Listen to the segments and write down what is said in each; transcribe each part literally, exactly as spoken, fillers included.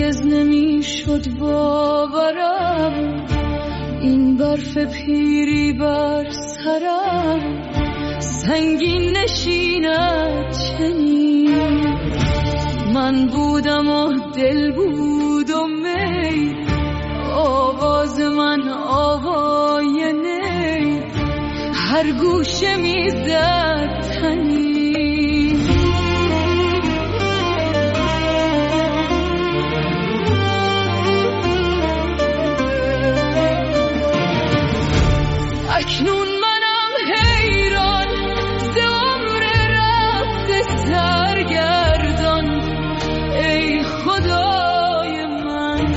هرگز نمیشد باورم این برف پیری بر سرم سنگین نشیند چنین. من بودم و دل بود و می، آواز من آوای نی، هر گوشه میزد تنین. اکنون منم حیران ز عمر رفته سرگردان، ای خدای من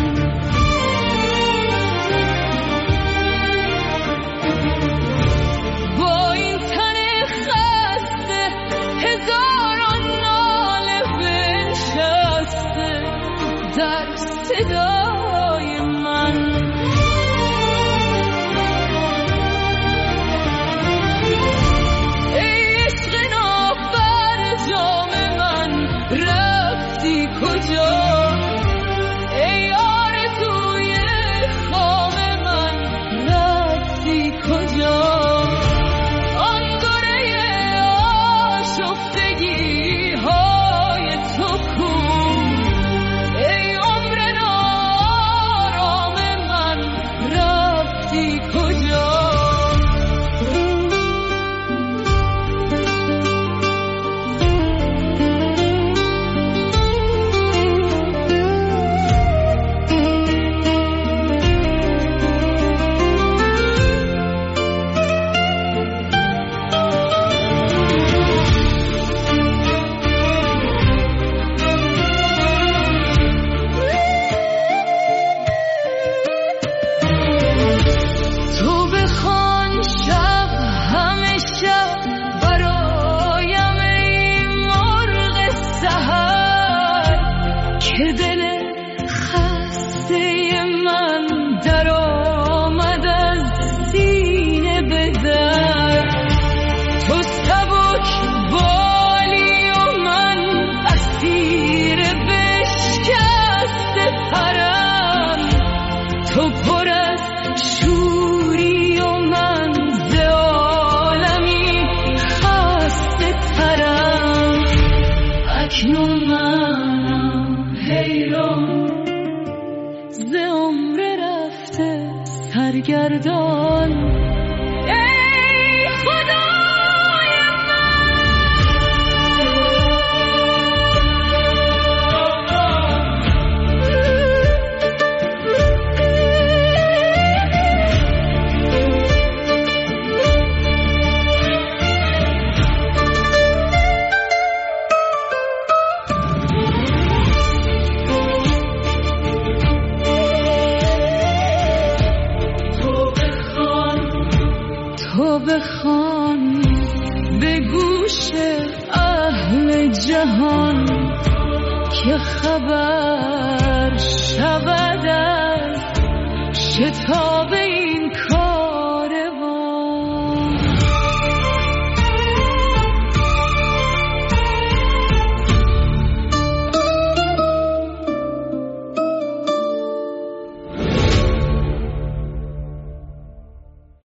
با این تن خسته هزاران ناله بنشسته در صدای من. ای آرزوی خام من رفتی کجا؟ آن گره آشفتگی های تو کو؟ ای عمر نارام من رفتی کجا؟ که دل خسته من در آمد از سینه به در، تو سبک بالی و من اسیر بشکسته پرم، تو پر از شوری و من ز عالمی خسته ترم. اکنون من حیران ز عمر رفته سرگردان، ای خدای تو بخوان به گوش اهل جهان که خبر شود از شتاب